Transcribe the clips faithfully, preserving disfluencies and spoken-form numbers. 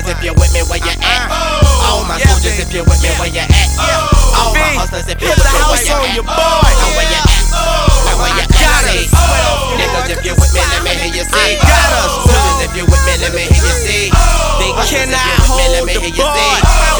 niggas, if you're with me, where you at? All my soldiers, if you're with me, where you at? All my hustlers, if you're with me, where you at? Now where you at? Now where you at? Niggas, if you're with me, let me hear you say. Soldiers, if you're with me, let me hear you say. They cannot hold the boy.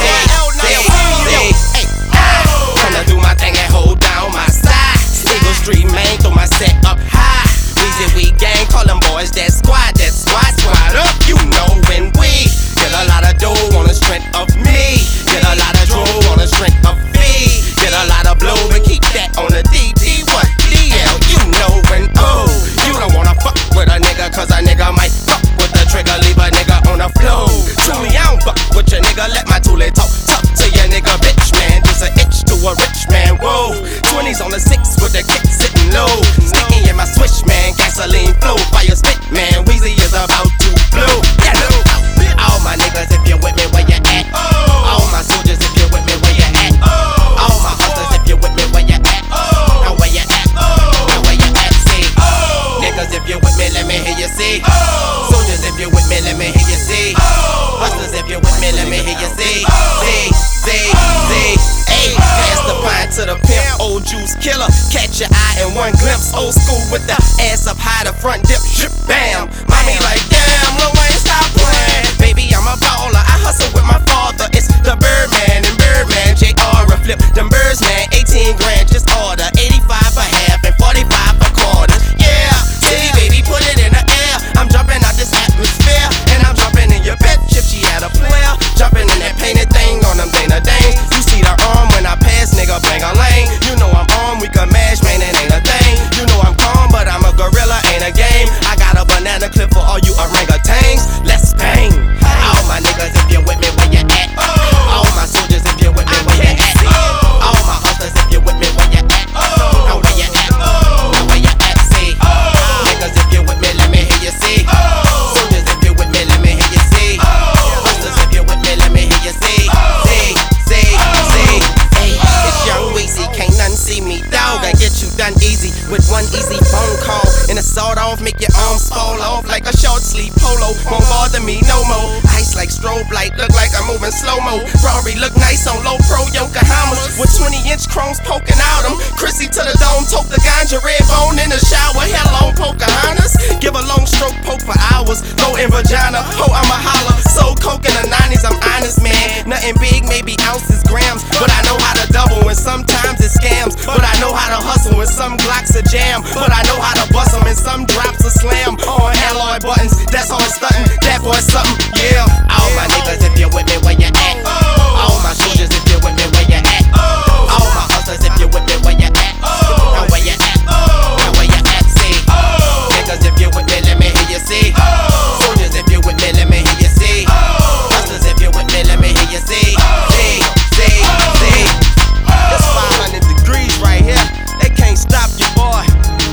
Tryna do my thing and hold down my side. Eagle Street, man, throw my set up high. Weezy, we gang, call them boys that squad, that squad, squad up. You know when we get a lot of dough on the strength of me, get a lot of dough on the strength of me, get a lot of blow, but keep that on the D D. What D L? You know when oh, you don't wanna fuck with a nigga, cause a nigga might fuck with the trigger, leave a nigga on the floor. Truly, I don't fuck with your nigga, let my toolie talk. Talk to your nigga, bitch, man. Just an itch to a rich man, whoa. twenties on the six with the kick sitting low. Sticky in my switch, man. Gasoline flow, fire spit, man. Weezy is about to blow. Yeah, no. All my niggas, if you're with me, where you at? All my soldiers, if you're with me, where you at? All my hustlers, if you're with me, where you at? Now where you at? Now where you at? See, niggas, if you're with me, let me hear you see. Soldiers, if you're with me, let me hear you see. Hustlers, if you're with me, let me hear you see. See, see, see. Ayy, pass the pine to the pimp, old juice killer. Catch your eye in one glimpse. Old school with the ass up high, the front dip, shit, bam. Mommy like, damn, Lil Wayne, stop playing. Baby, I'm a baller. I hustle with my father. It's the Birdman and Birdman. J R flip them birds, man. eighteen grand, just order. eighty-five for half and forty-five for quarters. Yeah, city baby, put it in the air. I'm jumping out this atmosphere, and I'm jumping in your bitch if she had a player. Jumping in that painted thing on them Dana Danes. You see the arm when I pass, nigga, bang a lane. You know I'm on, we can mash, man, it ain't a thing. You know I'm calm, but I'm a gorilla, ain't a game. I got a banana clip for all you orangutans. Let's bang. All my niggas, if you're with me, where you at? All my soldiers, if you're with me, where you at? All my hustlers, if you're with me, where you at? Now where you at? Now where you at? See, niggas, if you're with me, let me hear you see. Soldiers, if you're with me, let me hear you see. Hustlers, if you're with me, let me hear you see. See, see, see. Hey, it's Young Weezy, can't none see me, dog. I get you done easy with one easy phone call. And a sawed off, make your arms fall off like a short sleeve polo. Won't bother me no more. Ice like strobe light, look like I'm moving slow mo. Rory look nice on low pro Yokohamas with twenty inch chromes poking out them. Chrissy to the dome, toke the ganja, red bone in the shower. Hello, Pocahontas. Give a long stroke, poke for hours. Low in vagina, ho, I'm a holler. So coke in the nineties, I'm honest, man. Nothing big, maybe ounces, grams. But I know how to double and sometimes it's scams. But I know how to hustle and some Glocks a jam. But I know how to bust them and some drops a slam. On alloy buttons, that's all stuntin'. That boy something, yeah. All my niggas, if you're with me, where you at? All my soldiers, if you're with me, where you at? All my hustlers, if you're with me, where you at? Now where you at? Now where you at? See, niggas, if you're with me, let me hear you see. Soldiers, if you're with me, let me hear you see. Hustlers, if you're with me, let me hear you see. See, see, see. It's five hundred degrees right here. They can't stop you, boy.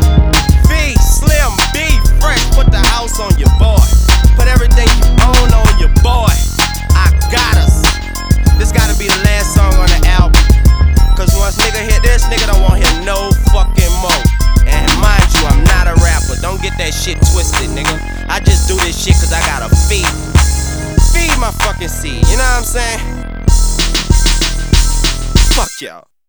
V, Slim, B, Fresh, put the house on your boy. Put everything you own on your boy. I got us. This gotta be the last song on the album. Cause once nigga hit this, nigga don't want to hear no fucking more. And mind you, I'm not a rapper. Don't get that shit twisted, nigga. I just do this shit cause I gotta feed. Feed my fucking seed, you know what I'm saying? Fuck y'all.